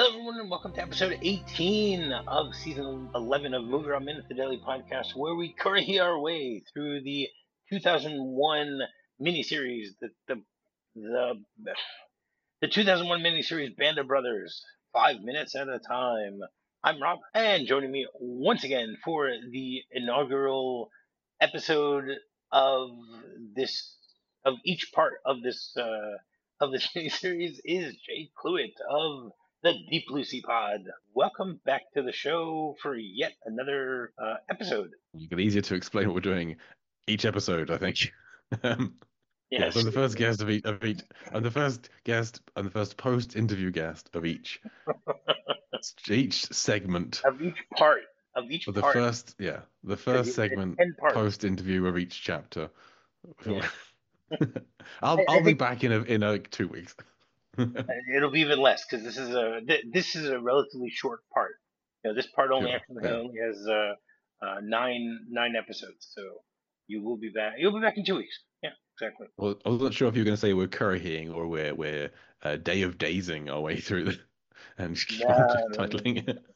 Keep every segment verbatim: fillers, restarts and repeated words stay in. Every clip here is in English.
Hello, everyone, and welcome to episode eighteen of season eleven of Movie Around Minute, the Daily Podcast, where we curry our way through the two thousand one miniseries, the the the, the two thousand one miniseries Band of Brothers, five minutes at a time. I'm Rob, and joining me once again for the inaugural episode of this of each part of this uh, of this miniseries is Jay Cluitt of the Deep Blue Sea Pod. Welcome back to the show for yet another uh, episode. Make it easier to explain what we're doing each episode, I think. um, Yes, yeah, so I'm the first guest of each, of each. I'm the first guest and the first post-interview guest of each each segment of each part of each of the part. first. Yeah, the first segment post-interview of each chapter. Yeah. I'll I, I'll I be think back in a, in like two weeks. It'll be even less because this is a th- this is a relatively short part. You know, this part only Sure, actually yeah. only has uh, uh, nine nine episodes, so you will be back. You'll be back in two weeks. Yeah, exactly. Well, I wasn't sure if you were going to say we're currying or we're we're uh, day of dazing our way through the and just No, titling it.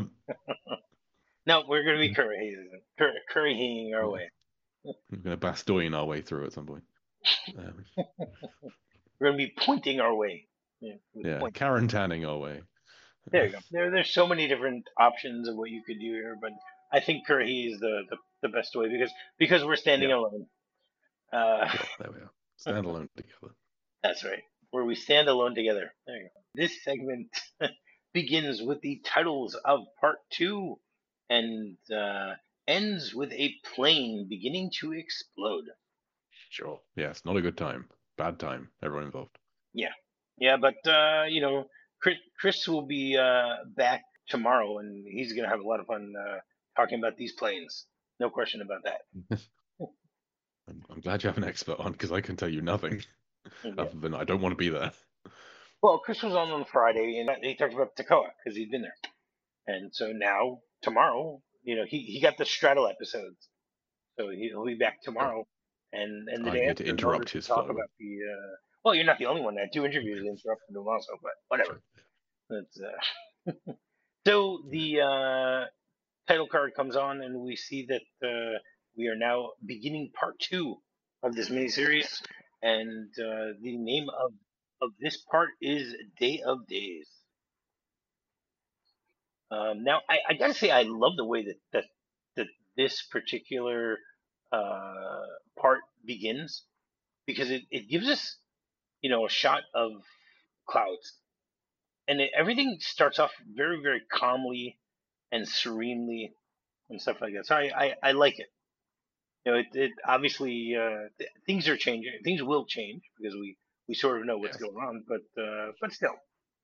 no, we're going to be currying, cur- currying our Yeah. way. We're going to Bastogne our way through at some point. Um, we're going to be pointing our way. Yeah, yeah quarantining our way. There you go. There, there's so many different options of what you could do here, but I think curry is the, the, the best way because because we're standing yeah. alone. Uh, yeah, there we are. Stand alone together. That's right. Where we stand alone together. There you go. This segment begins with the titles of part two and uh, ends with a plane beginning to explode. Sure. Yes, not a good time. Bad time. Everyone involved. Yeah. Yeah, but, uh, you know, Chris, Chris will be uh, back tomorrow, and he's going to have a lot of fun uh, talking about these planes. No question about that. I'm, I'm glad you have an expert on, because I can tell you nothing yeah. other than I don't want to be there. Well, Chris was on on Friday, and he talked about Toccoa, because he'd been there. And so now, tomorrow, you know, he, he got the straddle episodes. So he'll be back tomorrow. And, and the I'm day here after, to interrupt his talk flow. about the, uh, well, you're not the only one that two interviews interrupted him also, but whatever. That's, uh... so the uh, title card comes on, and we see that uh, we are now beginning part two of this miniseries. And uh, the name of, of this part is Day of Days. Um, now, I, I gotta say, I love the way that that, that this particular uh, part begins because it, it gives us, you know, a shot of clouds, and it, everything starts off very, very calmly and serenely and stuff like that. So I, I, I like it. You know, it, it obviously uh, th- things are changing. Things will change because we, we sort of know what's yes. going on, but uh, but still,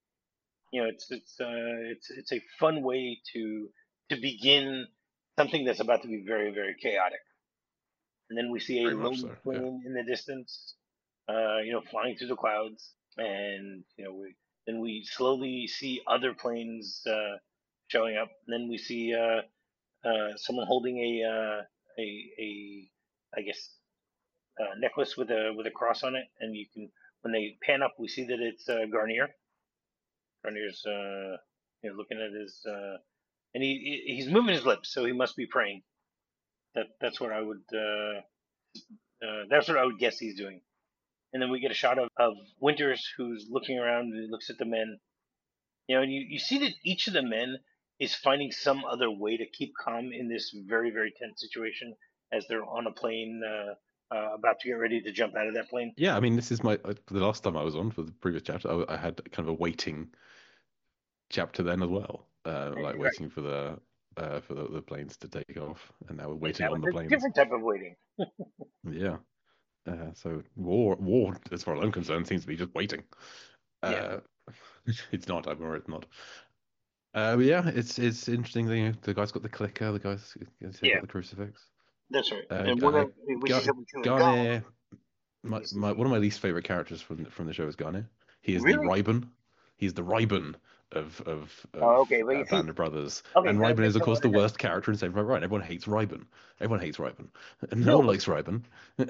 you know, it's it's uh, it's it's a fun way to to begin something that's about to be very, very chaotic. And then we see a Very much lone so, plane yeah. in the distance, uh, you know, flying through the clouds, and you know, we then we slowly see other planes uh, showing up. And then we see uh, uh, someone holding a uh, a a I guess uh, necklace with a with a cross on it, and you can when they pan up, we see that it's uh, Garnier. Garnier's uh, you know, looking at his uh, and he he's moving his lips, so he must be praying. That that's what I would uh, uh, that's what I would guess he's doing. And then we get a shot of, of Winters who's looking around and he looks at the men. You know, and you, you see that each of the men is finding some other way to keep calm in this very, very tense situation as they're on a plane uh, uh, about to get ready to jump out of that plane. Yeah, I mean, this is my uh, the last time I was on for the previous chapter. I, I had kind of a waiting chapter then as well, uh, like Right. waiting for the uh, for the, the planes to take off, and now we're waiting That on was the a planes. different type of waiting. Yeah. Uh, so war, war, as far as I'm concerned, seems to be just waiting. Uh, yeah. It's not. I'm worried it's not. Uh, but yeah, it's it's interesting. You know, the guy's got the clicker. The guy's he's yeah. got the crucifix. That's right. Uh, and one uh, of, we Gar- see someone chewing Garnier, gum. my, my, one of my least favorite characters from from the show is Garnier. He is Really? the Reiben. He's the Reiben of of of Oh, okay, but uh, you see, Band of Brothers. okay, And that, Reiben that's is of course the that, worst character in Saving Private Ryan. Everyone hates Reiben. Everyone hates Reiben. And no, No, one but likes Reiben.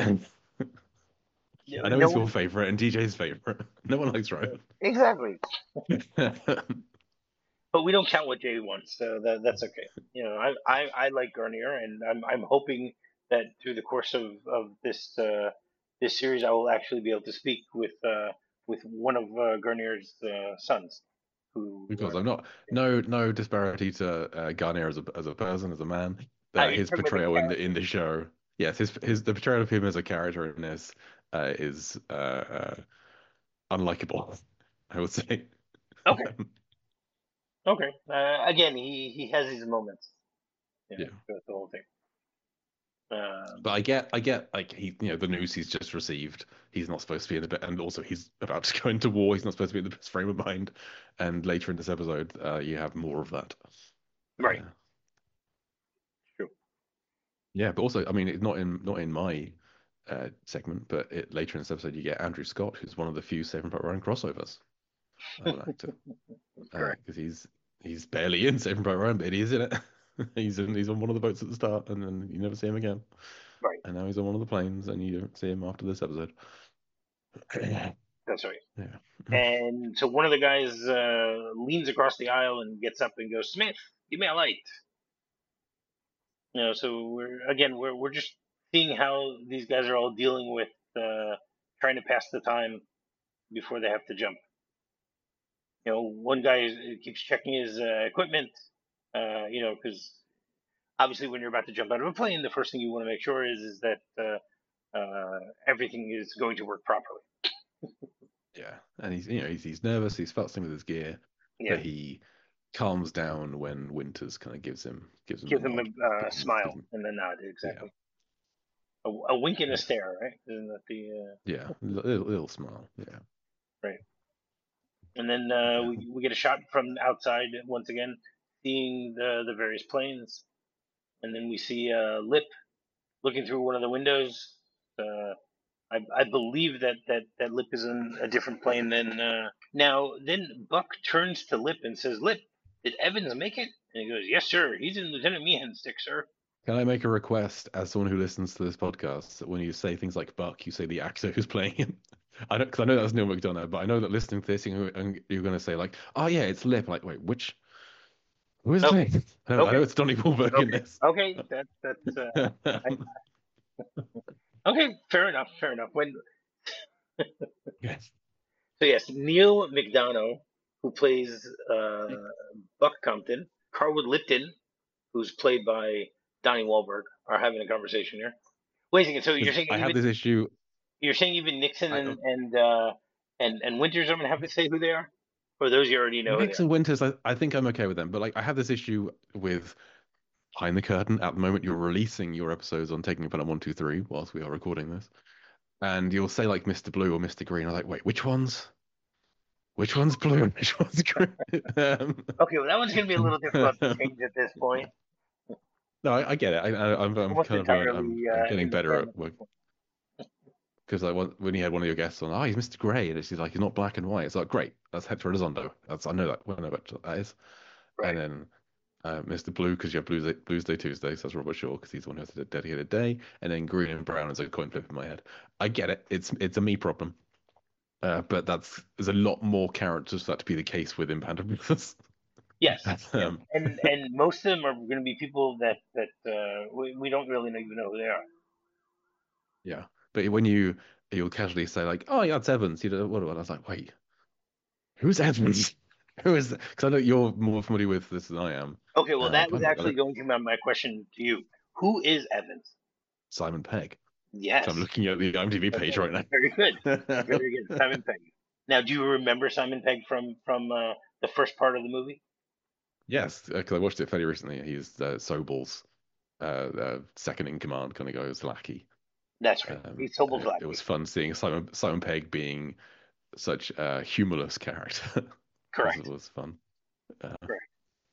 I know no he's your one, favorite and D J's favorite. No one likes Reiben. exactly. but we don't count what Jay wants, so that that's okay. You know, I I, I like Garnier, and I'm I'm hoping that through the course of of this uh, this series, I will actually be able to speak with uh, with one of uh, Garnier's uh, sons, who Because I'm not no no disparity to uh, Garnier as a as a person, as a man. uh, Uh, you're his talking about the portrayal in the in character. the show, yes, his his the portrayal of him as a character in this uh, is uh, uh, unlikable, I would say. Okay, okay. Uh, again, he he has these moments. You know, Yeah, throughout the whole thing. but Um, I get I get like he you know the news he's just received. He's not supposed to be in the best, and also he's about to go into war. He's not supposed to be in the best frame of mind. And later in this episode, uh, you have more of that. right. Uh, True. Yeah, but also, I mean, it's not in not in my uh, segment, but it, later in this episode, you get Andrew Scott, who's one of the few Saving Private Ryan crossovers as an actor, Correct. because he's he's barely in Saving Private Ryan, but he is in it. He's in he's on one of the boats at the start, and then you never see him again. Right. And now he's on one of the planes, and you don't see him after this episode. Yeah. That's right. Yeah. And so one of the guys uh, leans across the aisle and gets up and goes, "Smith, give me a light." You know, so we're again we're we're just seeing how these guys are all dealing with uh, trying to pass the time before they have to jump. You know, one guy is- keeps checking his uh, equipment. Uh, you know, because obviously when you're about to jump out of a plane, the first thing you want to make sure is is that uh, uh, everything is going to work properly. Yeah, and he's you know he's he's nervous, he's fussing with his gear, Yeah, but he calms down when Winters kind of gives him gives him the give them a nod, uh, gives him, smile gives him and a nod. yeah. Exactly. A, a wink and a Yeah. stare, right? Isn't that the uh, Yeah, little, little smile. Yeah, right? And then uh, yeah. we we get a shot from outside once again, seeing the the various planes, and then we see uh, Lip looking through one of the windows. Uh, I, I believe that, that, that Lip is in a different plane than uh... now. Then Buck turns to Lip and says, "Lip, did Evans make it?" And he goes, "Yes, sir. He's in Lieutenant Meehan's stick, sir." Can I make a request as someone who listens to this podcast that when you say things like Buck, you say the actor who's playing him? I don't because I know that's Neil McDonough, but I know that listening to this, you're, you're going to say like, "Oh yeah, it's Lip." Like, wait, which? Who is Okay, playing? I know, I okay, know it's Donnie Wahlberg in okay, this. okay. That that's uh, I, okay. Fair enough. Fair enough. When Yes. So yes, Neil McDonough, who plays uh, Buck Compton, Carwood Lipton, who's played by Donnie Wahlberg, are having a conversation here. Wait a second. So you're Because saying I have even this issue. you're saying even Nixon I, and and uh, and and Winters are gonna have to say who they are, or those you already know who they Nix are? and Winters, I, I think I'm okay with them, but like I have this issue with behind the curtain at the moment. You're releasing your episodes on Taking Apart One Two Three whilst we are recording this, and you'll say like Mister Blue or Mister Green. I'm like, wait, which one's which one's blue and which one's green? um, Okay, well that one's gonna be a little difficult to change at this point. no, I, I get it. I, I, I'm I'm Almost kind of learning. entirely I'm I'm uh, getting better at independent. work because like when when you had one of your guests on, oh, he's Mister Grey, and it's like he's not black and white. It's like great, that's Hector Elizondo. That's I know that. I know what that is. And Right. then uh, Mister Blue because you have Blues Day, Blues Day Tuesday, so that's Robert Shaw because he's the one who has a dedicated day, and then Green and Brown is a coin flip in my head. I get it. It's it's a me problem, uh, but that's there's a lot more characters for that to be the case within Panda Brothers. Yes. Yes. um, And and most of them are going to be people that that uh, we we don't really know, even know who they are. yeah, but when you you'll casually say like, oh yeah, it's Evans. You know what? what? I was like, wait, who's Evans? Who is? Because I know you're more familiar with this than I am. Okay, well, Uh, that but was I'm like, I actually don't, going to be my, my question to you. Who is Evans? Simon Pegg. So I'm Yes. looking at the IMDb page Okay. right Very good. now. Very good. Simon Pegg. Now, do you remember Simon Pegg from from uh, the first part of the movie? Yes, because I watched it fairly recently. He's uh, Sobel's uh, uh, second in command, kind of goes lackey. That's right. Um, He's and Sobel's it, it was lackey. fun seeing Simon Simon Pegg being such a humorless character. was Correct. was fun. Uh, Correct.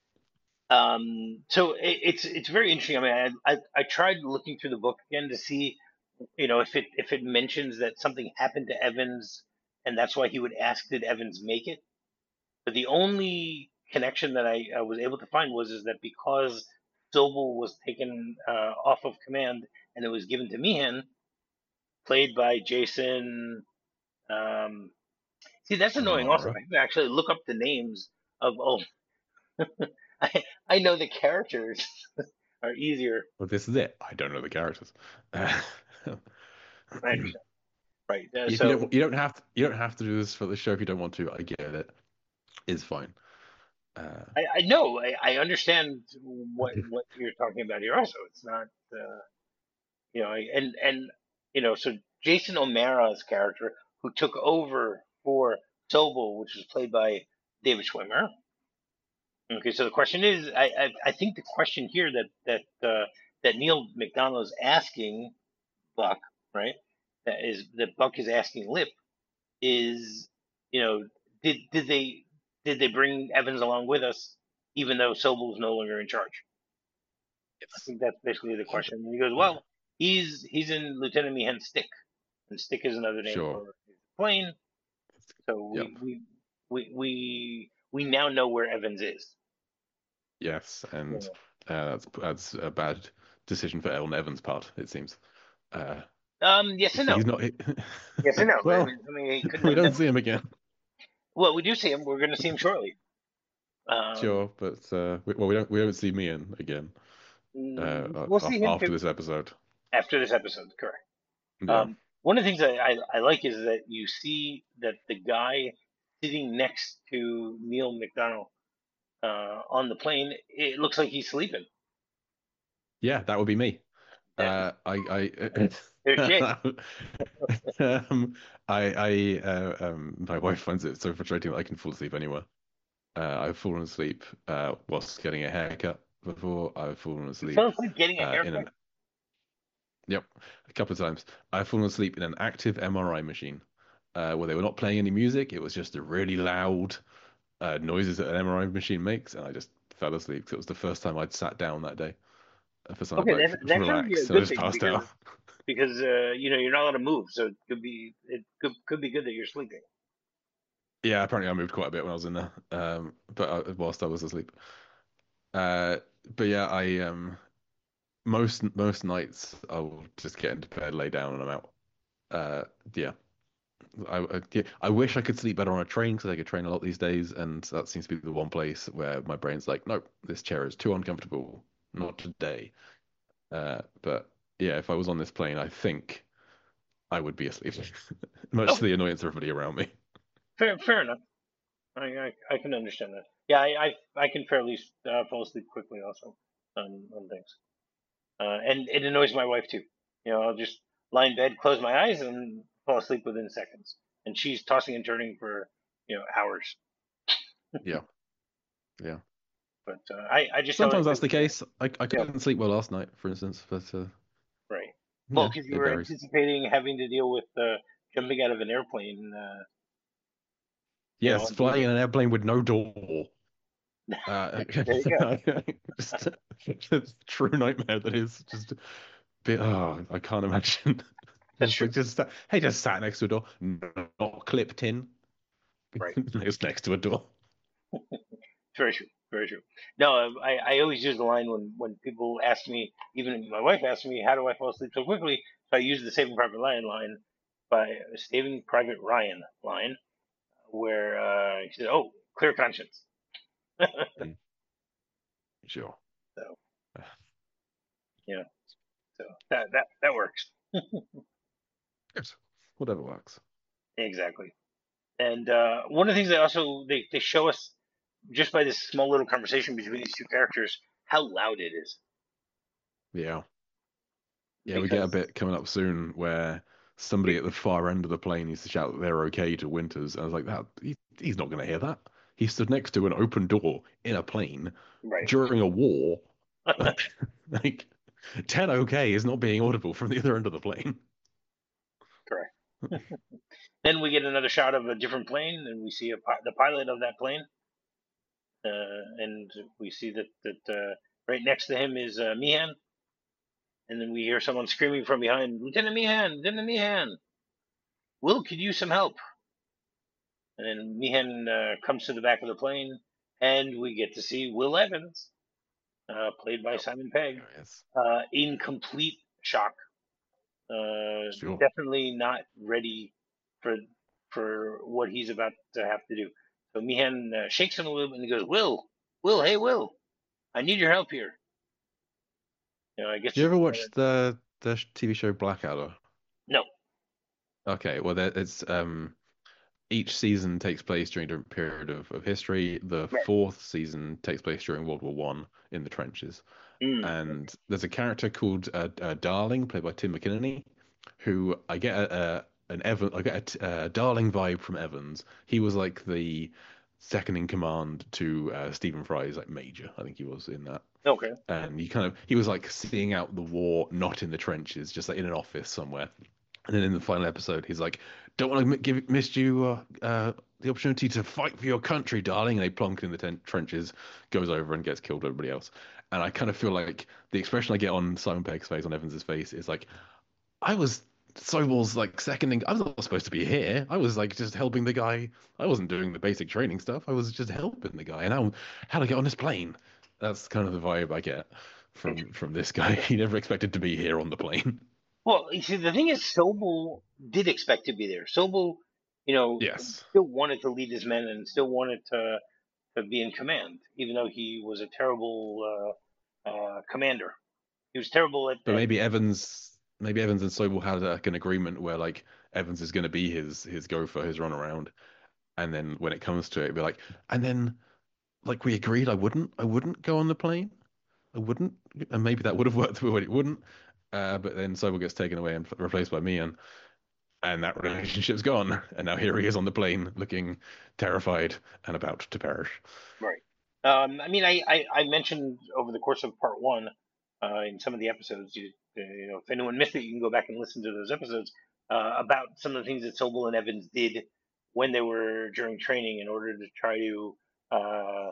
Um, so it, it's it's very interesting. I mean, I, I I tried looking through the book again to see, you know, if it if it mentions that something happened to Evans, and that's why he would ask, "Did Evans make it?" But the only connection that I, I was able to find was is that because Sobel was taken uh, off of command and it was given to Meehan, played by Jason. Um, see, that's annoying. Also, O'Mara. I have to actually look up the names of. Oh, I I know the characters are easier. But this is it. I don't know the characters. Uh, I understand. Right. Uh, if you so don't, you don't have to, you don't have to do this for the show if you don't want to. I get it. It's fine. Uh, I, I know I, I understand what what you're talking about here. Also, it's not uh, you know I, and and you know so Jason O'Mara's character who took over for Sobel, which was played by David Schwimmer. Okay, so the question is, I I, I think the question here that that uh, that Neil McDonough is asking Buck, right? That is that Buck is asking Lip is, you know, did did they did they bring Evans along with us, even though Sobel's no longer in charge? I it's think that's basically the question. And he goes, well, he's he's in Lieutenant Meehan's stick, and stick is another name sure. for his plane. So Yep. we we we we we now know where Evans is. Yes, and Yeah. uh, that's that's a bad decision for Elton Evans' part. It seems. Uh, Um. Yes and no. he's not. Yes and no. I Well, mean, I mean, he couldn't we have don't done. see him again. Well, we do see him. We're going to see him shortly. Um. Sure, but uh, we, well, we don't we don't see Mian again uh, mm, uh, We'll see af- him after too this episode. after this episode. Correct. Yeah, Um, one of the things I, I, I like is that you see that the guy sitting next to Neil McDonough uh, on the plane, it looks like he's sleeping. yeah, that would be me. That, Uh, I there's Jake. I um, I I uh, um, my wife finds it so frustrating that I can fall asleep anywhere. Uh, I've fallen asleep uh, whilst getting a haircut before. I've fallen You fell asleep asleep getting a uh, in haircut? an yep, a couple of times. I've fallen asleep in an active M R I machine uh, where they were not playing any music. It was just a really loud uh, noises that an M R I machine makes, and I just fell asleep. 'Cause it was the first time I'd sat down that day uh, for something Okay, like that, that's going to be a relax, and I good just thing passed because out. because uh, you know you're not allowed to move, so it could be it could could be good that you're sleeping. Yeah, apparently I moved quite a bit when I was in there, um, but I, whilst I was asleep. Uh, but yeah, I um most most nights I will just get into bed, lay down, and I'm out. Uh, yeah, I I, yeah, I wish I could sleep better on a train because I could train a lot these days, and that seems to be the one place where my brain's like, nope, this chair is too uncomfortable, not today. Uh, but yeah, if I was on this plane, I think I would be asleep, much to Okay, the annoyance of everybody around me. fair fair enough. I I, I can understand that. Yeah, I I, I can fairly uh, fall asleep quickly also on on things. Uh, and it annoys my wife too. You know, I'll just lie in bed, close my eyes, and fall asleep within seconds. And she's tossing and turning for you know hours. Yeah, yeah. But uh, I I just tell her Sometimes that's because the case. I I you know couldn't sleep well last night, for instance, but uh, right. Well, yeah, because you it were varies. anticipating having to deal with uh, jumping out of an airplane. Uh, you know, Yes, on Tuesday. flying in an airplane with no door. Uh, There you go. just a true nightmare that is just a bit. Oh, I can't imagine. That's Just true. like just sat- hey, just sat next to a door, not clipped in. Right. It's next to a door. Very true. Very true. No, um, I, I always use the line when, when people ask me, even my wife asks me, how do I fall asleep so quickly? So I use the Saving Private Ryan line by Saving Private Ryan line, where uh, he said, "Oh, clear conscience." Mm, sure. So yeah, so that that that works Good. Whatever works. exactly. And uh, one of the things they also they, they show us just by this small little conversation between these two characters how loud it is Yeah. Yeah, we get a because bit coming up soon where somebody at the far end of the plane needs to shout that they're okay to Winters. And I was like, that he, he's not going to hear that. He stood next to an open door in a plane right, during a war. Like, ten okay is not being audible from the other end of the plane. correct. Then we get another shot of a different plane, and we see a, the pilot of that plane, uh, and we see that that uh, right next to him is uh, Meehan, and then we hear someone screaming from behind, "Lieutenant Meehan, Lieutenant Meehan, Will could use some help." And then Meehan uh, comes to the back of the plane, and we get to see Will Evans, uh, played by Yep. Simon Pegg, There it is. uh, in complete shock. Uh, Sure. definitely not ready for for what he's about to have to do. So Meehan uh, shakes him a little bit and he goes, "Will." Will, hey, Will, I need your help here. You know, I guess Do you you ever can watch kind of the the T V show Blackadder? no. Okay, well, there, it's um each season takes place during a different period of, of history. The Right. fourth season takes place during World War One in the trenches. Mm, And there's a character called uh, uh, Darling, played by Tim McInnerny, who I get a, a an Evan, I get a, a Darling vibe from Evans. He was like the second in command to uh, Stephen Fry's like major, I think he was in that. okay. And he kind of he was like seeing out the war, not in the trenches, just like in an office somewhere. And then in the final episode, he's like, "Don't want to give missed you uh, uh, the opportunity to fight for your country, darling." And they plonk in the ten- trenches, goes over and gets killed with everybody else. And I kind of feel like the expression I get on Simon Pegg's face, on Evans's face, is like, "I was Sobel's like seconding. I was not supposed to be here. I was like just helping the guy. I wasn't doing the basic training stuff. I was just helping the guy. And how how to get on this plane?" That's kind of the vibe I get from from this guy. He never expected to be here on the plane. Well, you see, the thing is, Sobel did expect to be there. Sobel, you know, Yes. still wanted to lead his men and still wanted to to be in command, even though he was a terrible uh, uh, commander. He was terrible at, But at maybe Evans, maybe Evans and Sobel had like an agreement where like Evans is going to be his his gopher, his run around, and then when it comes to it, it'd be like, and then like we agreed, I wouldn't, I wouldn't go on the plane, I wouldn't, and maybe that would have worked, but it wouldn't. Uh, but then Sobel gets taken away and replaced by Mian, and that relationship's gone, and now here he is on the plane, looking terrified and about to perish. right. Um, I mean, I, I, I mentioned over the course of part one, uh, in some of the episodes, you, uh, you know, if anyone missed it, you can go back and listen to those episodes uh, about some of the things that Sobel and Evans did when they were during training in order to try to uh,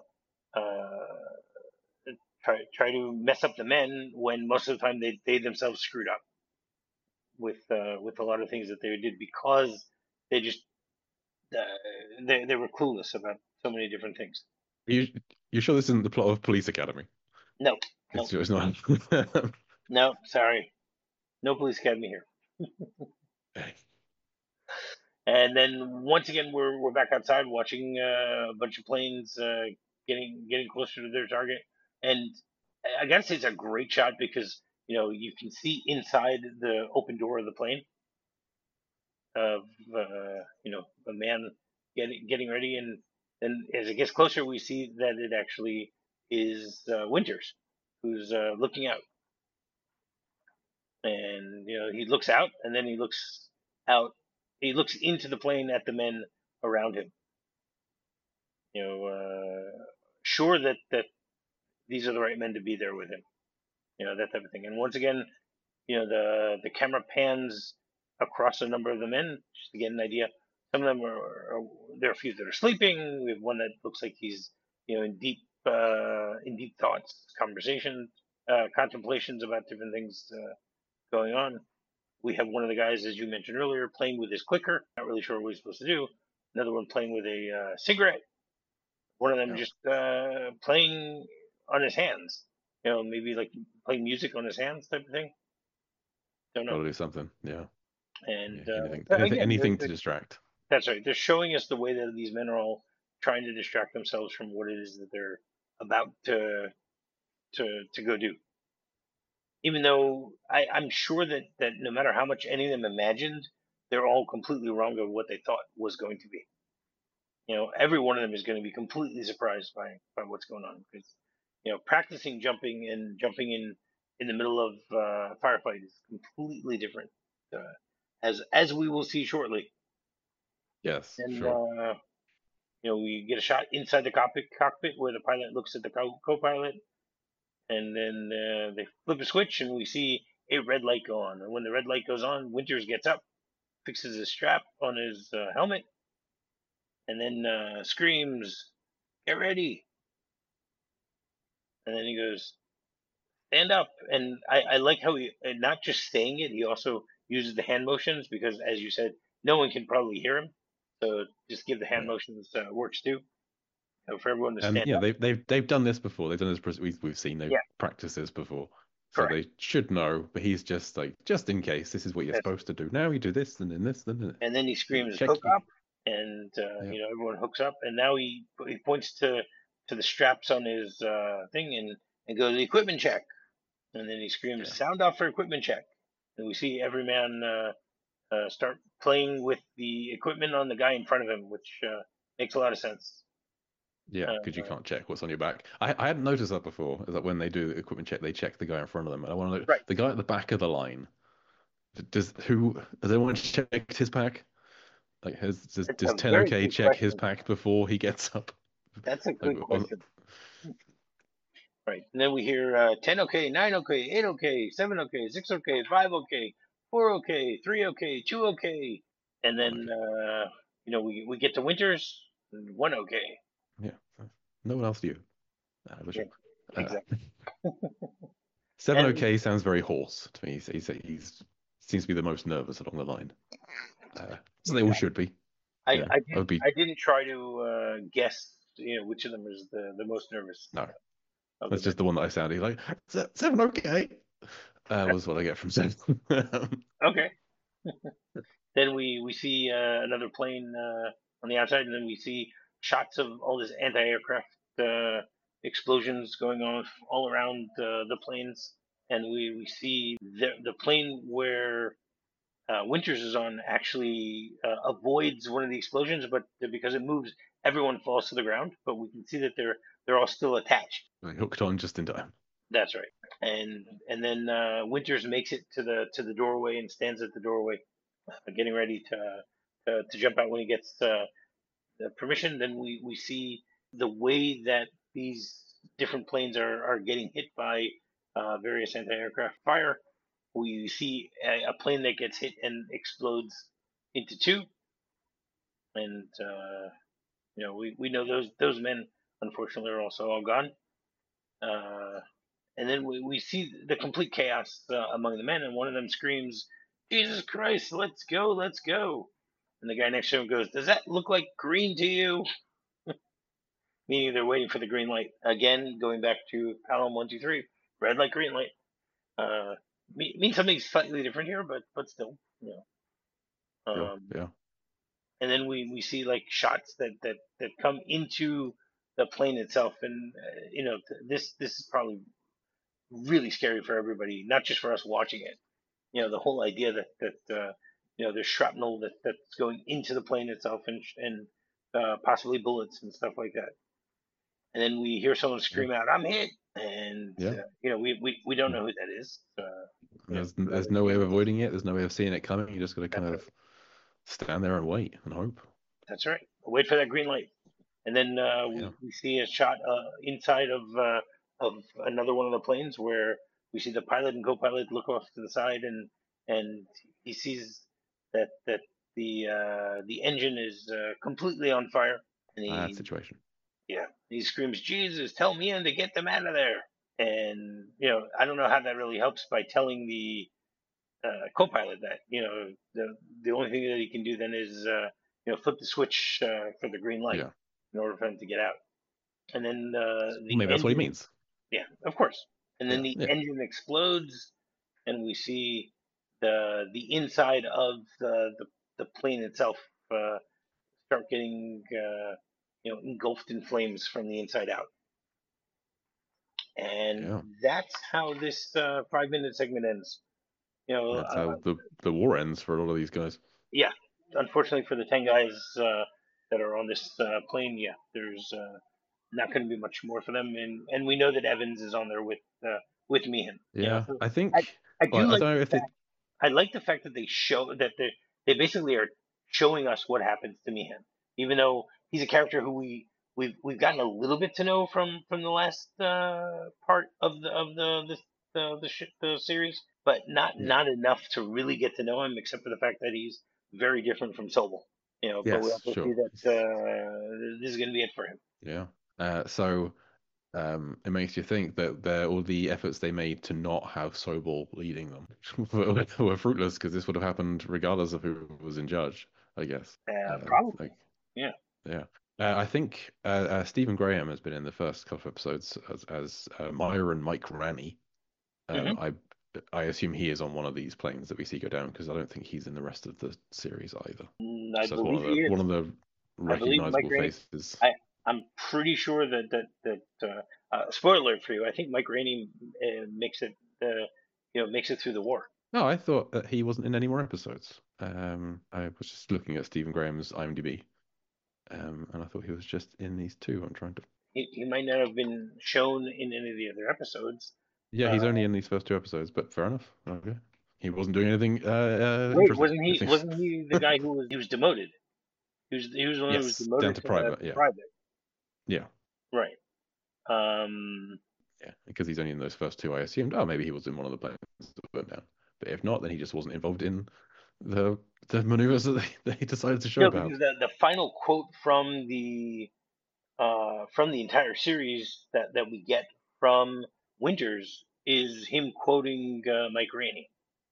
uh, try try to mess up the men when most of the time they they themselves screwed up with uh, with a lot of things that they did because they just uh, they they were clueless about so many different things. You you sure this isn't the plot of Police Academy? No, no, It's it's not. no. Sorry, no police academy here. And then once again, we're we're back outside watching uh, a bunch of planes uh, getting getting closer to their target. And I gotta say, it's a great shot because you know you can see inside the open door of the plane of uh, you know a man getting getting ready, and then as it gets closer, we see that it actually is uh, Winters who's uh, looking out, and you know he looks out, and then he looks out, he looks into the plane at the men around him, you know, uh, sure that that these are the right men to be there with him, you know, that type of thing. And once again, you know, the the camera pans across a number of the men just to get an idea. Some of them are, are there are a few that are sleeping. We have one that looks like he's you know in deep uh, in deep thoughts, conversations, uh, contemplations about different things uh, going on. We have one of the guys, as you mentioned earlier, playing with his clicker. Not really sure what he's supposed to do. Another one playing with a uh, cigarette. One of them Yeah, just uh, playing on his hands. You know, maybe like playing music on his hands type of thing. Don't know. gotta do something. Yeah, yeah. And Anything, uh, anything, again, they're, anything to they're, distract. that's right. They're showing us the way that these men are all trying to distract themselves from what it is that they're about to to to go do. Even though I, I'm sure that that no matter how much any of them imagined, they're all completely wrong of what they thought was going to be. You know, every one of them is going to be completely surprised by by what's going on because you know practicing jumping and jumping in in the middle of uh, firefight is completely different, uh, as as we will see shortly. Yes, And sure. uh, you know, we get a shot inside the cockpit cockpit where the pilot looks at the co- co-pilot, and then uh, they flip a switch, and we see a red light go on. And when the red light goes on, Winters gets up, fixes his strap on his uh, helmet, and then uh, screams, "Get ready!" And then he goes, "Stand up!" And I, I like how he not just saying it, he also uses the hand motions because, as you said, no one can probably hear him. So just give the hand Yeah. motions uh, works too, uh, for everyone to And stand yeah, up. they've they've they've done this before. They've done this. pres- We've we've seen they've Yeah, practiced this before, so correct. they should know. But he's just like, just in case, this is what you're That's supposed to do. Now you do this, and then this, and then and then he you screams check. hook up, and uh, Yeah, you know everyone hooks up, and now he he points to to the straps on his uh, thing and and goes equipment check, and then he screams Yeah. sound off for equipment check, and we see every man uh, uh, start playing with the equipment on the guy in front of him, which uh, makes a lot of sense. Yeah, because you Uh, can't check what's on your back. I, I hadn't noticed that before, is that when they do the equipment check, they check the guy in front of them. And I want to know right. the guy at the back of the line. Does who has anyone checked his pack? Like, has does, It's does a ten very OK good check his question. pack before he gets up? That's a Like, good on, question. Right. And then we hear uh, ten OK, nine OK, eight OK, seven OK, six OK, five OK, four OK, three OK, two OK. And one then, OK. uh, you know, we, we get to Winters, one OK. Yeah, no one else knew. Uh, Yeah, uh, exactly. seven And OK sounds very hoarse to me. He's, he's, he's seems to be the most nervous along the line. Uh, so they all should be. I, Yeah, I, I did, would be. I didn't try to uh, guess, you know, which of them is the, the most nervous No, of the that's men. just the one that I sounded like. Seven OK. Uh, was what I get from Zen. Okay. Then we we see uh, another plane uh, on the outside, and then we see shots of all this anti-aircraft uh, explosions going on all around uh, the planes, and we we see the the plane where uh, Winters is on actually uh, avoids one of the explosions, but because it moves, everyone falls to the ground. But we can see that they're they're all still attached. I hooked on just in time. That's right. And and then uh, Winters makes it to the to the doorway and stands at the doorway, uh, getting ready to, to to jump out when he gets uh, the permission. Then we we see the way that these different planes are are getting hit by uh, various anti-aircraft fire. We see a, a plane that gets hit and explodes into two, and uh, you know we, we know those those men unfortunately are also all gone. Uh, and then we, we see the complete chaos uh, among the men, and one of them screams, "Jesus Christ, let's go, let's go!" And the guy next to him goes, "Does that look like green to you?" Meaning they're waiting for the green light. Again, going back to Pelham one two three, red light, green light. Uh, means something slightly different here, but but still, you know. Yeah, Um, yeah. and then we, we see like shots that, that, that come into the plane itself, and uh, you know this this is probably really scary for everybody, not just for us watching it. You know, the whole idea that that uh, you know there's shrapnel that, that's going into the plane itself, and and uh, possibly bullets and stuff like that. And then we hear someone Yeah. scream out, "I'm hit!" And Yeah. uh, you know we, we, we don't know who that is. Uh, you know, There's there's no way of avoiding it. There's no way of seeing it coming. You just got to kind that's right. of stand there and wait and hope. That's right. Wait for that green light. And then uh, Yeah. we, we see a shot uh, inside of uh, of another one of the planes where we see the pilot and co-pilot look off to the side, and and he sees that that the uh, the engine is uh, completely on fire, and Bad he situation. yeah he screams, "Jesus, tell me in to get them out of there!" And you know I don't know how that really helps by telling the uh, co-pilot that you know the the only thing that he can do then is uh, you know flip the switch uh, for the green light Yeah. in order for him to get out. And then uh, the Maybe that's what he engine, means. yeah, of course. And then Yeah. the Yeah. engine explodes, and we see the the inside of the the, the plane itself uh, start getting uh, you know engulfed in flames from the inside out. And Yeah. that's how this uh, five minute segment ends. You know, That's uh, how the the war ends for a lot of these guys. yeah. Unfortunately for the ten guys uh, that are on this uh, plane, yeah, there's uh, not going to be much more for them, and and we know that Evans is on there with uh, with Meehan. You know, Yeah. so I I think. I Well, do I like don't the know if they. fact I like the fact that they show that they they basically are showing us what happens to Meehan, even though he's a character who we we've we've gotten a little bit to know from from the last uh, part of the of the the the, the, sh- the series, but not Yeah. not enough to really get to know him, except for the fact that he's very different from Sobel. You know, but we Yes. also see Sure. that uh, this is going to be it for him. Yeah. Uh, so um, it makes you think that they're, all the efforts they made to not have Sobel leading them were, were fruitless because this would have happened regardless of who was in charge, I guess. Uh, Uh, probably. like, Yeah. yeah. Uh, I think uh, uh, Stephen Graham has been in the first couple of episodes as, as uh, Myron Mike Ranney. Um, hmm I I assume he is on one of these planes that we see go down because I don't think he's in the rest of the series either. Mm, I So that's one believe of he the is. one of the I believe Mike recognizable Rainey. faces. I I'm pretty sure that that that uh, uh, spoiler alert for you. I think Mike Rainey uh, makes it uh, you know makes it through the war. No, I thought that he wasn't in any more episodes. Um, I was just looking at Stephen Graham's IMDb, um, and I thought he was just in these two. I'm trying to. He, he might not have been shown in any of the other episodes. Yeah, Uh, he's only in these first two episodes, but fair enough. Okay. He wasn't doing anything uh, uh, wait, interesting. wasn't It he? seems. Wasn't he the guy who was he was demoted? He was he was the one who was Yes, down demoted to to, uh, private. to Yeah, private, yeah, right? Um, yeah. Because he's only in those first two, I assumed. Oh, maybe he was in one of the planes that went down. But if not, then he just wasn't involved in the the maneuvers that they, they decided to show no, about. because the the final quote from the uh, from the entire series that that we get from Winters is him quoting uh, Mike Rainey.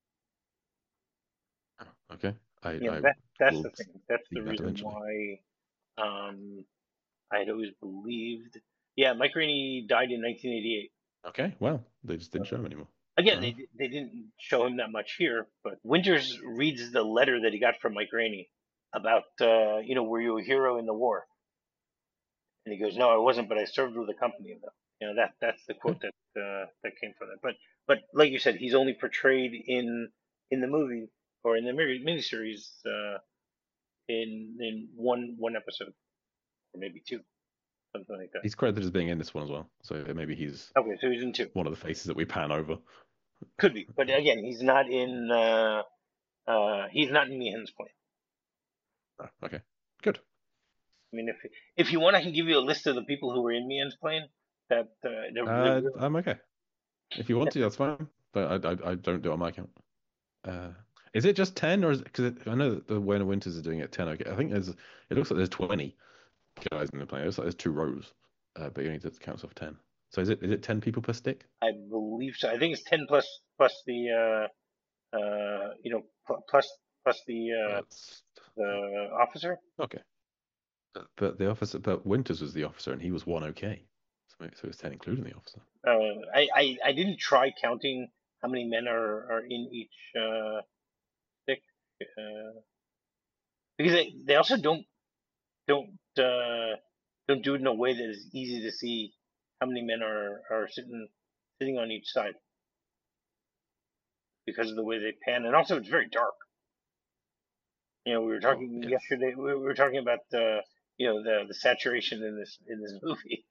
Oh, okay, I You know I that that's will the thing. That's see the that reason eventually. why um, I had always believed. Yeah, Mike Rainey died in nineteen eighty-eight. Okay, well, they just didn't show him anymore. Again, Fair they enough. di- they didn't show him that much here, but Winters reads the letter that he got from Mike Rainey about uh, you know were you a hero in the war? And he goes, no, I wasn't, but I served with a company of them. You know that that's the Okay. quote that uh, that came from that. But but like you said, he's only portrayed in in the movie or in the mini miniseries uh, in in one one episode or maybe two, something like that. He's credited as being in this one as well, so maybe he's Okay, so he's in two. one of the faces that we pan over. Could be, but again, he's not in. Uh, uh, he's not in Meehan's plane. Oh, okay, good. I mean, if if you want, I can give you a list of the people who were in Meehan's plane. That uh, they're, they're Uh, really I'm okay. If you want to, that's fine. But I, I, I don't do it on my account. Uh, is it just ten, or is it because I know that the Winter Winters are doing it ten? Okay, I think there's. It looks like there's twenty guys in the plane. It looks like there's two rows, uh, but you need to count off ten. So is it is it ten people per stick? I believe so. I think it's ten plus plus the uh, uh, you know pl- plus plus the uh, That's the officer. okay. But, but the officer, but Winters was the officer, and he was one okay. So maybe, so it's ten including the officer. Uh, I, I I didn't try counting how many men are, are in each uh, stick uh, because they, they also don't don't uh, don't do it in a way that is easy to see how many men are, are sitting sitting on each side because of the way they pan, and also it's very dark. You know, we were Oh talking yes, yesterday. We were talking about uh, you know the the saturation in this in this movie.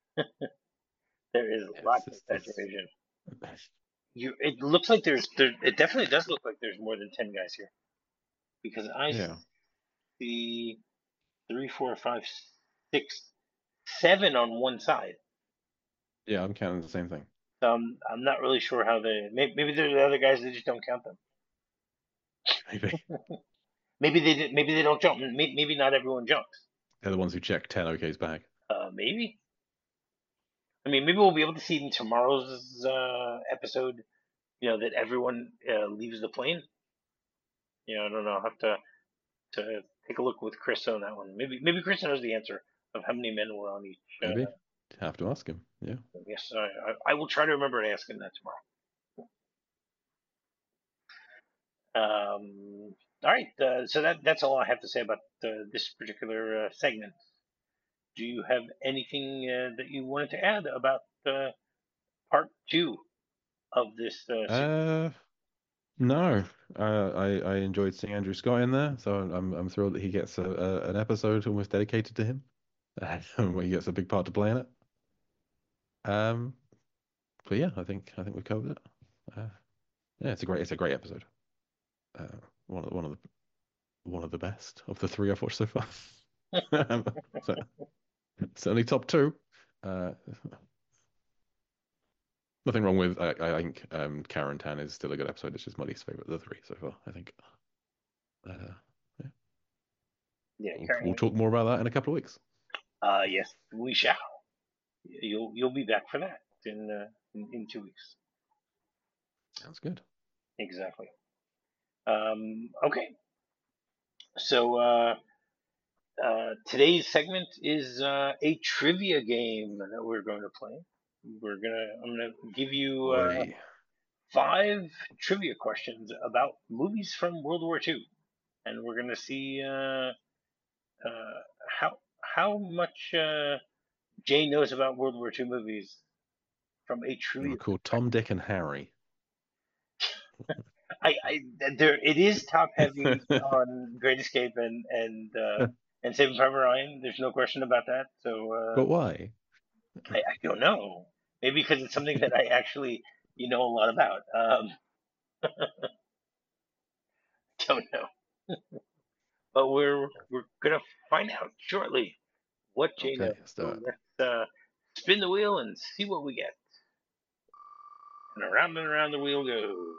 There is yes, lots of it's, it's saturation. You, it looks like there's there. It definitely does look like there's more than ten guys here because I yeah, see three, four, five, six, seven on one side. yeah. I'm counting the same thing. So I'm I'm not really sure how they. Maybe, maybe there's other guys that just don't count them. Maybe Maybe they did, maybe they don't jump. Maybe, maybe not everyone jumps. they're the ones who check ten OK's bag. Uh, maybe. I mean, maybe we'll be able to see in tomorrow's uh, episode. You know that everyone uh, leaves the plane. You know, I don't know. I'll have to to take a look with Chris on that one. Maybe maybe Chris knows the answer of how many men were on each. Uh, Maybe have to ask him. Yeah, yes, I, I I will try to remember to ask him that tomorrow. Um, all right, uh, so that that's all I have to say about uh, this particular uh, segment. Do you have anything uh, that you wanted to add about uh, part two of this uh, series? uh, no, uh, I I enjoyed seeing Andrew Scott in there, so I'm I'm thrilled that he gets a, a an episode almost dedicated to him, uh, where he gets a big part to play in it. Um, but yeah, I think I think we've covered it. Uh, yeah, it's a great it's a great episode. Uh, one of one of the one of the best of the three I've watched so far. So certainly top two. Uh, nothing wrong with I, I think um, Karen Tan is still a good episode. It's just my least favorite of the three so far. I think. Uh, yeah, Yeah, we'll, we'll currently. talk more about that in a couple of weeks. Uh, yes, we shall. You'll you'll be back for that in uh, in, in two weeks. Sounds good. Exactly. Um, okay. So uh, uh, today's segment is uh, a trivia game that we're going to play. We're gonna I'm gonna give you uh, Oi. five trivia questions about movies from World War Two, and we're gonna see uh, uh, how how much uh, Jay knows about World War Two movies from a They were trivia called Tom, perspective. Dick, and Harry. I, I there it is top heavy on Great Escape and and uh, and Saving Private Ryan. There's no question about that. So uh, But why? I, I don't know. Maybe because it's something that I actually you know a lot about. Um, don't know, but we're we're gonna find out shortly what Jay Okay, knows. let's do So it. let's uh, spin the wheel and see what we get. And around and around the wheel goes.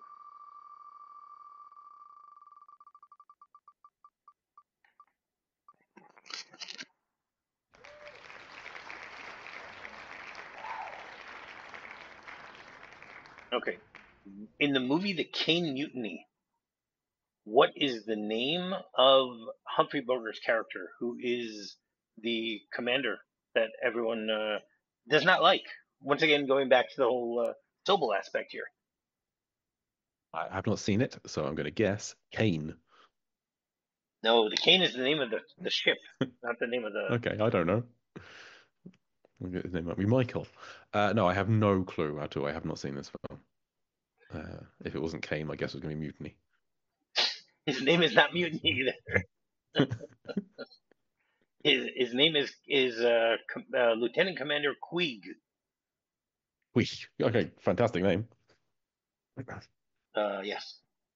Okay. In the movie The Kane Mutiny, what is the name of Humphrey Bogart's character, who is the commander that everyone uh, does not like? Once again, going back to the whole uh, Sobel aspect here. I have not seen it, so I'm going to guess Kane. No, the Kane is the name of the, the ship, not the name of the. Okay, I don't know. His name might be Michael. Uh, no, I have no clue at all. I have not seen this film. Uh, if it wasn't Kane, my guess was going to be Mutiny. His name is not Mutiny either. His his name is is uh, Com- uh, Lieutenant Commander Queeg. Wheesh. Okay, fantastic name. Uh, yes.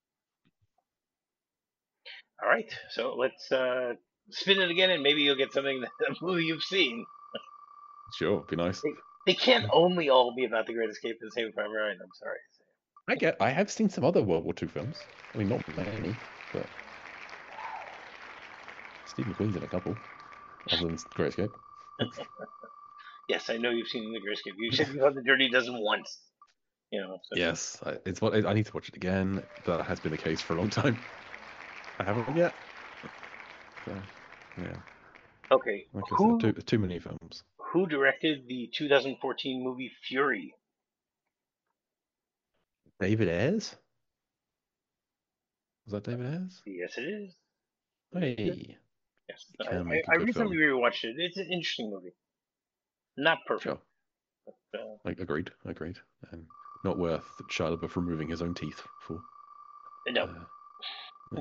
All right. So let's uh, spin it again, and maybe you'll get something that a movie you've seen. Sure, be nice. They, they can't only all be about the Great Escape and Saving Private Ryan. I'm sorry. I get. I have seen some other World War Two films. I mean, not many, but Steve McQueen's in a couple, other than Great Escape. Yes, I know you've seen the Great Escape. You said you saw the Dirty Dozen once. You know. So. Yes, I, it's what I need to watch it again. That has been the case for a long time. I haven't yet. So, yeah, Okay. like I said, too Who too many films. who directed the two thousand fourteen movie Fury? David Ayers? Was that David Ayers? Yes, it is. Very good. Hey, Yes, he I, can I, make a I good recently film. rewatched it. It's an interesting movie. Not perfect. Sure, But, uh, like agreed, agreed, and not worth Shia LaBeouf removing his own teeth for. no. Uh, yeah.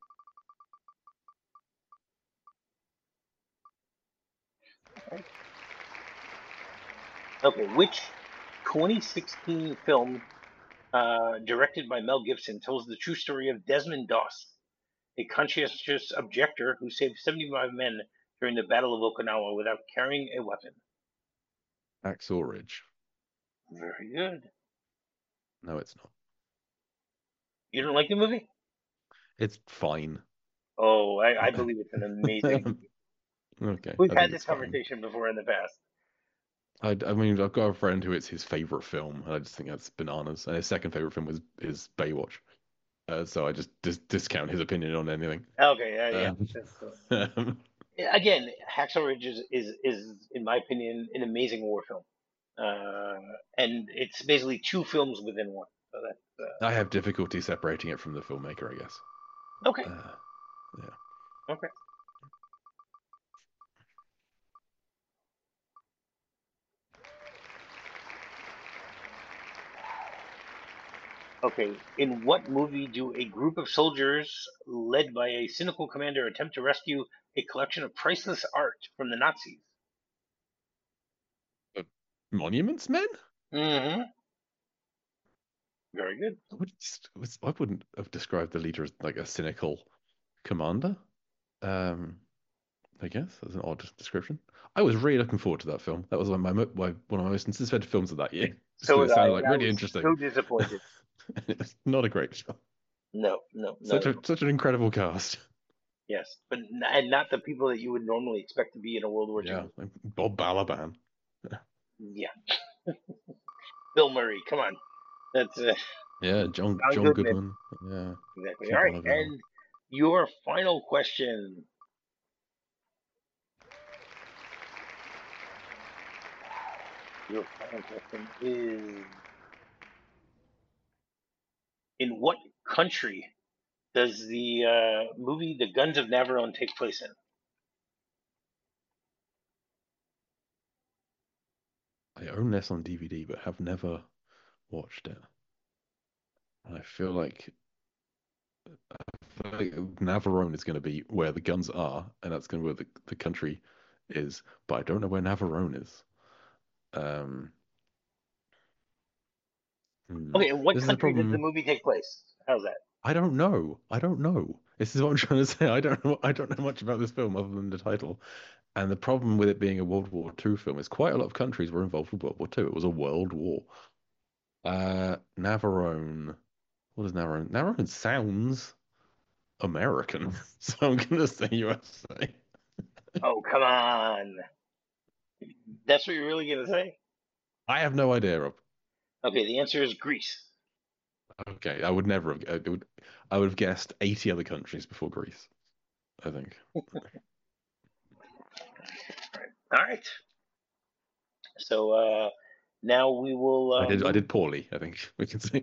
Okay. Which twenty sixteen film uh, directed by Mel Gibson tells the true story of Desmond Doss, a conscientious objector who saved seventy-five men during the Battle of Okinawa without carrying a weapon? Hacksaw Ridge. Very good. No, it's not. You don't like the movie? It's fine. Oh, I, I believe it's an amazing movie. Okay, We've I had think this it's fine. conversation before in the past. I, I mean, I've got a friend who it's his favorite film, and I just think that's bananas. And his second favorite film was is Baywatch. Uh, so I just dis discount his opinion on anything. Okay, uh, yeah. Um, That's, uh, again, Hacksaw Ridge is, is, is, in my opinion, an amazing war film. Uh, and it's basically two films within one. So that's I have difficulty separating it from the filmmaker, I guess. uh, okay. Uh, yeah. Okay. Okay. In what movie do a group of soldiers led by a cynical commander attempt to rescue a collection of priceless art from the Nazis? But Monuments Men? Mm-hmm. Very good. I would I wouldn't have described the leader as like a cynical commander. Um, I guess that's an odd description. I was really looking forward to that film. That was one of my, my one of my most anticipated films of that year, just So because was it I, sounded and like I really was interesting. so disappointed. It's not a great film. No, no, not Such at a all. such an incredible cast. Yes, but n- and not the people that you would normally expect to be in a World War Two Yeah, movie. like Bob Balaban. Yeah, Bill Murray. Come on, that's uh, Yeah, John John John Goodman. Goodman. Yeah, Exactly. All Phoebe right, Bonneville. and your final question. Your final question is: in what country does the uh, movie The Guns of Navarone take place in? I own this on D V D, but have never watched it. And I feel like, I feel like Navarone is going to be where the guns are, and that's going to be where the, the country is. But I don't know where Navarone is. Um, hmm. Okay, in what This is a country did the problem. movie take place? How's that? I don't know. I don't know. This is what I'm trying to say. I don't know. I don't know much about this film other than the title. And the problem with it being a World War Two film is quite a lot of countries were involved with World War Two. It was a world war. Uh, Navarone. What is Navarone? Navarone sounds American, so I'm gonna say U S A. Oh, come on. That's what you're really gonna say? I have no idea, Rob. Okay, the answer is Greece. Okay, I would never have. I would, I would have guessed eighty other countries before Greece, I think. All right. So uh, now we will I uh, did. I move. did poorly, I think we can say.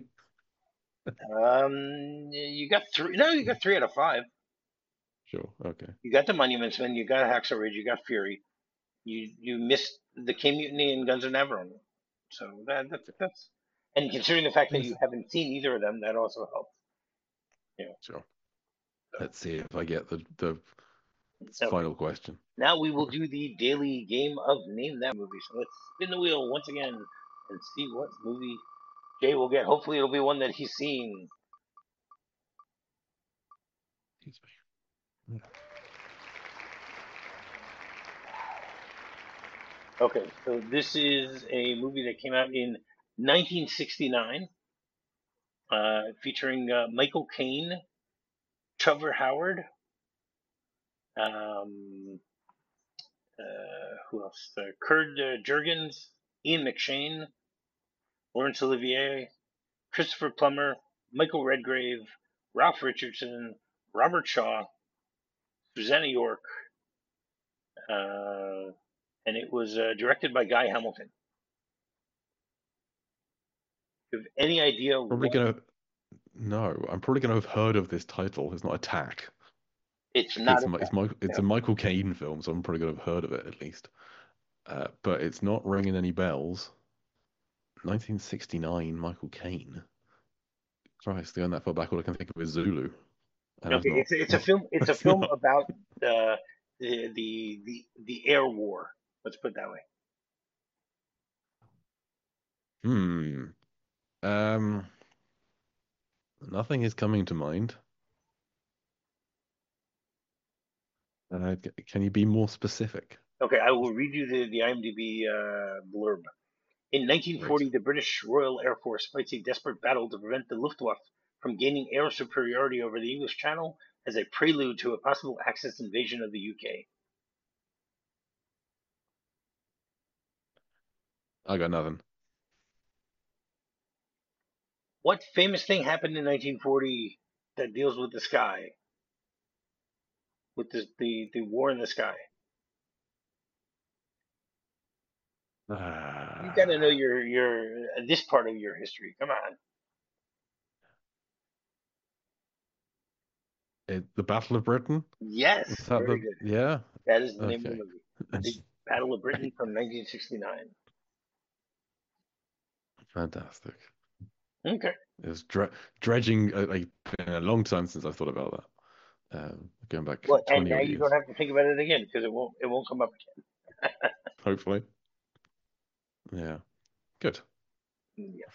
Um, you got three. No, you got three out of five. Sure. Okay. You got the Monuments Men. You got Hacksaw Ridge. You got Fury. You you missed the K Mutiny and Guns of Navarone. So that, that that's and considering the fact that Yes. you haven't seen either of them, that also helps. Yeah. Sure. Let's see if I get the the So, okay. final question. Now we will do the daily game of Name That Movie. So let's spin the wheel once again and see what movie Jay will get. Hopefully, it'll be one that he's seen. Excuse me. Okay, so this is a movie that came out in nineteen sixty-nine, uh, featuring uh, Michael Caine, Trevor Howard, um, uh, who else? Uh, Kurt uh, Jurgens, Ian McShane, Laurence Olivier, Christopher Plummer, Michael Redgrave, Ralph Richardson, Robert Shaw, Susanna York, uh, and it was uh, directed by Guy Hamilton. Do you have any idea Probably what? gonna no. I'm probably gonna have heard of this title. It's not Attack. It's It's not a it's Michael. It's a no. Michael Caine film, so I'm probably gonna have heard of it at least. Uh, but it's not ringing any bells. nineteen sixty-nine, Michael Caine. Christ, going that far back, all I can think of is Zulu, and that's Okay, not. it's it's a film. It's a That's film not. about the the the the, the air war. Let's put it that way. Hmm. Um. Nothing is coming to mind. Uh, c- can you be more specific? Okay, I will read you the the IMDb uh, blurb. In Great. nineteen forty, the British Royal Air Force fights a desperate battle to prevent the Luftwaffe from gaining air superiority over the English Channel as a prelude to a possible Axis invasion of the U K. I got nothing. What famous thing happened in nineteen forty that deals with the sky, with the the, the war in the sky? You got to know Ah. your your this part of your history. Come on. It, the Battle of Britain? Yes, Was that very the? good. Yeah. That is the name of the Okay. movie. The Battle of Britain from nineteen sixty-nine. Fantastic. Okay. It was dre dredging. uh, Like, been a long time since I thought about that. Um, going back Well, and twenty now odd you don't years, have to think about it again because it won't it won't come up hopefully. Yeah. Good. again. Yeah.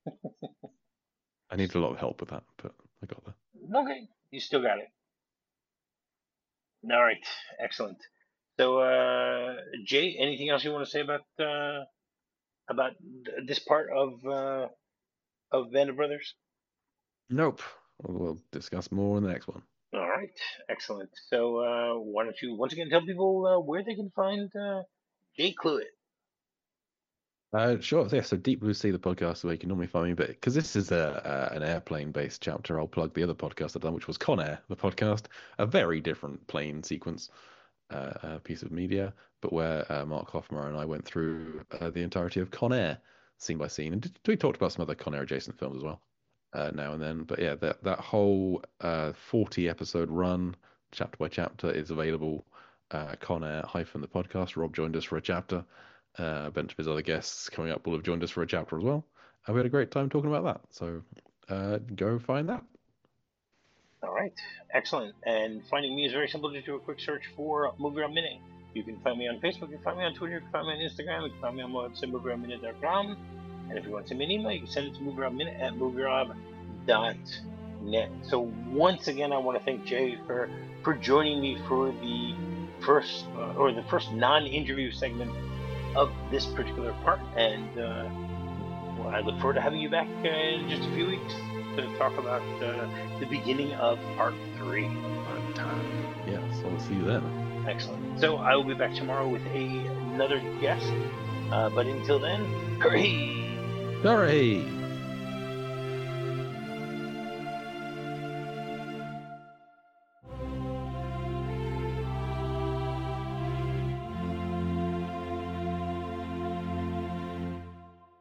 I needed a lot of help with that, but I got there. Okay. You still got it. All right. Excellent. So, uh, Jay, anything else you want to say about uh, about th- this part of uh, of Band of Brothers? Nope. We'll, we'll discuss more in the next one. All right. Excellent. So, uh, why don't you once again tell people uh, where they can find uh, Jay Cluett? Uh, sure. So, yeah, so Deep Blue Sea, the podcast where you can normally find me, but because this is a, uh, an airplane-based chapter, I'll plug the other podcast I've done, which was Con Air, the podcast, a very different plane sequence uh, uh, piece of media, but where uh, Mark Hoffman and I went through uh, the entirety of Con Air, scene by scene, and did, we talked about some other Con Air adjacent films as well, uh, now and then. But yeah, that that whole uh, forty episode run, chapter by chapter, is available. Uh, Con Air hyphen the podcast. Rob joined us for a chapter. Uh, a bunch of his other guests coming up will have joined us for a chapter as well. And we had a great time talking about that. So uh, go find that. All right, excellent. And finding me is very simple. Just do a quick search for Movie Rob Minute. You can find me on Facebook, you can find me on Twitter, you can find me on Instagram, you can find me on my website, movie rob minute dot com. And if you want to send me an email, you can send it to movierobminute at movie rob dot net. So once again, I want to thank Jay for for joining me for the first uh, or the first non-interview segment of this particular part, and uh, well, I look forward to having you back uh, in just a few weeks to talk about uh, the beginning of part three. Fun time. Yeah, so we'll see you then. Excellent. So I will be back tomorrow with a, another guest. Uh, but until then, hooray! Hooray!